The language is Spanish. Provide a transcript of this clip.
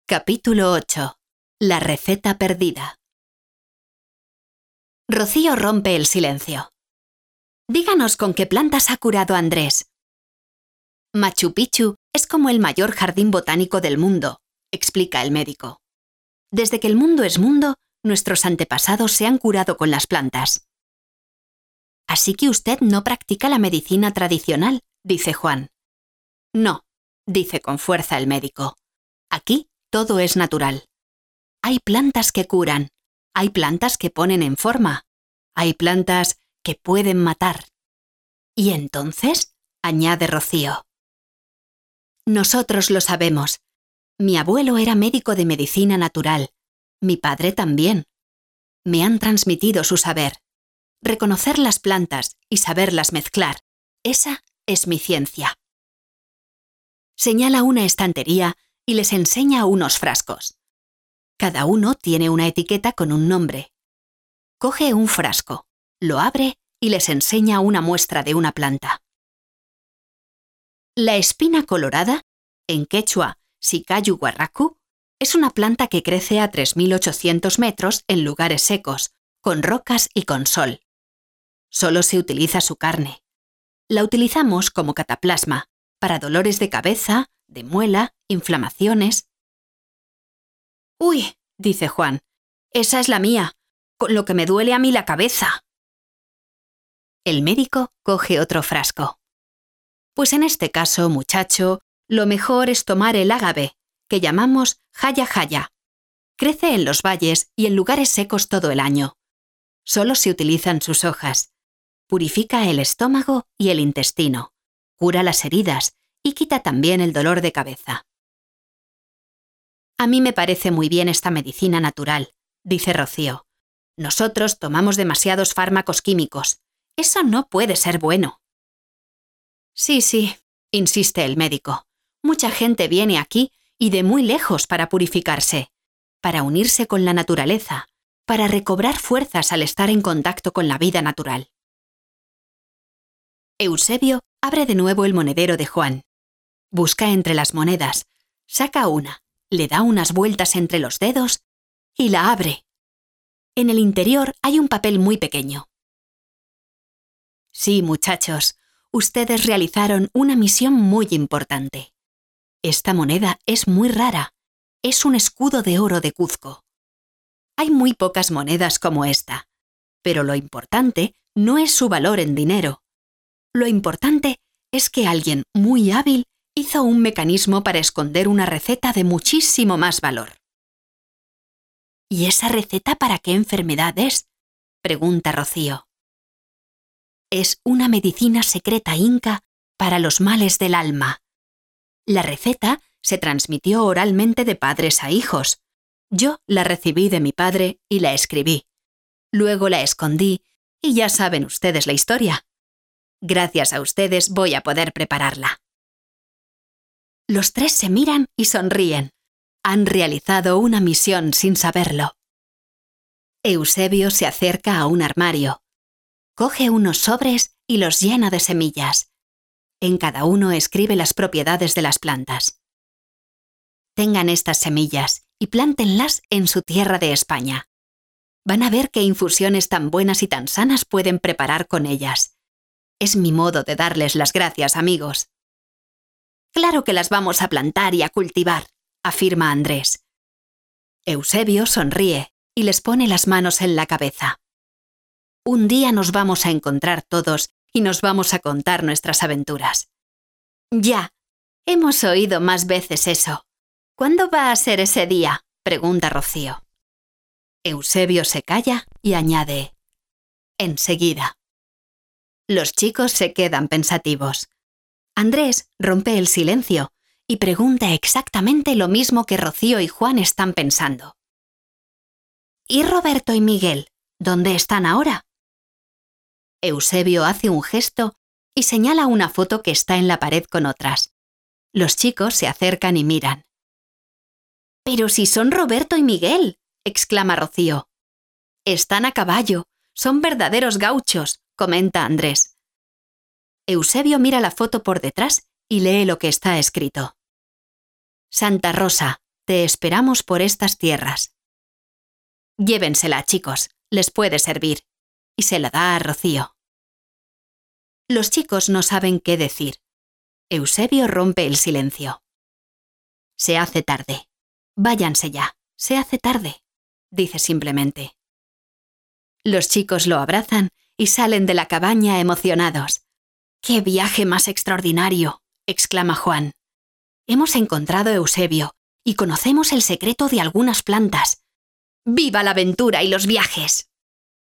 Capítulo 8. La receta perdida. Rocío rompe el silencio. Díganos con qué plantas ha curado Andrés. Machu Picchu es como el mayor jardín botánico del mundo, explica el médico. Desde que el mundo es mundo, nuestros antepasados se han curado con las plantas. Así que usted no practica la medicina tradicional, dice Juan. No, dice con fuerza el médico. Aquí todo es natural. Hay plantas que curan, hay plantas que ponen en forma, hay plantas que pueden matar. ¿Y entonces? Añade Rocío. Nosotros lo sabemos. Mi abuelo era médico de medicina natural. Mi padre también. Me han transmitido su saber. Reconocer las plantas y saberlas mezclar. Esa es mi ciencia. Señala una estantería y les enseña unos frascos. Cada uno tiene una etiqueta con un nombre. Coge un frasco, lo abre y les enseña una muestra de una planta. La espina colorada, en quechua Sicayu guarracu, es una planta que crece a 3.800 metros en lugares secos, con rocas y con sol. Solo se utiliza su carne. La utilizamos como cataplasma, para dolores de cabeza, de muela, inflamaciones. «Uy», dice Juan, «esa es la mía, con lo que me duele a mí la cabeza». El médico coge otro frasco. «Pues en este caso, muchacho, lo mejor es tomar el ágave, que llamamos jaya-jaya. Crece en los valles y en lugares secos todo el año. Solo se utilizan sus hojas. Purifica el estómago y el intestino, cura las heridas y quita también el dolor de cabeza». «A mí me parece muy bien esta medicina natural», dice Rocío. «Nosotros tomamos demasiados fármacos químicos. Eso no puede ser bueno». Sí, insiste el médico. Mucha gente viene aquí y de muy lejos para purificarse, para unirse con la naturaleza, para recobrar fuerzas al estar en contacto con la vida natural. Eusebio abre de nuevo el monedero de Juan. Busca entre las monedas, saca una, le da unas vueltas entre los dedos y la abre. En el interior hay un papel muy pequeño. Sí, muchachos, ustedes realizaron una misión muy importante. Esta moneda es muy rara. Es un escudo de oro de Cuzco. Hay muy pocas monedas como esta, pero lo importante no es su valor en dinero. Lo importante es que alguien muy hábil hizo un mecanismo para esconder una receta de muchísimo más valor. ¿Y esa receta para qué enfermedad es?, pregunta Rocío. Es una medicina secreta inca para los males del alma. La receta se transmitió oralmente de padres a hijos. Yo la recibí de mi padre y la escribí. Luego la escondí y ya saben ustedes la historia. Gracias a ustedes voy a poder prepararla». Los tres se miran y sonríen. Han realizado una misión sin saberlo. Eusebio se acerca a un armario. Coge unos sobres y los llena de semillas. En cada uno escribe las propiedades de las plantas. Tengan estas semillas y plántenlas en su tierra de España. Van a ver qué infusiones tan buenas y tan sanas pueden preparar con ellas. Es mi modo de darles las gracias, amigos. «Claro que las vamos a plantar y a cultivar», afirma Andrés. Eusebio sonríe y les pone las manos en la cabeza. «Un día nos vamos a encontrar todos y nos vamos a contar nuestras aventuras». «Ya, hemos oído más veces eso. ¿Cuándo va a ser ese día?», pregunta Rocío. Eusebio se calla y añade: «Enseguida». Los chicos se quedan pensativos. Andrés rompe el silencio y pregunta exactamente lo mismo que Rocío y Juan están pensando. «¿Y Roberto y Miguel? ¿Dónde están ahora?». Eusebio hace un gesto y señala una foto que está en la pared con otras. Los chicos se acercan y miran. «¡Pero si son Roberto y Miguel!», exclama Rocío. «Están a caballo, son verdaderos gauchos», comenta Andrés. Eusebio mira la foto por detrás y lee lo que está escrito. «Santa Rosa, Te esperamos por estas tierras. Llévensela, chicos, les puede servir. Y se la da a Rocío. Los chicos no saben qué decir. Eusebio rompe el silencio. Se hace tarde. Váyanse ya, se hace tarde, dice simplemente. Los chicos lo abrazan y salen de la cabaña emocionados. ¡Qué viaje más extraordinario!, exclama Juan. Hemos encontrado a Eusebio y conocemos el secreto de algunas plantas. ¡Viva la aventura y los viajes!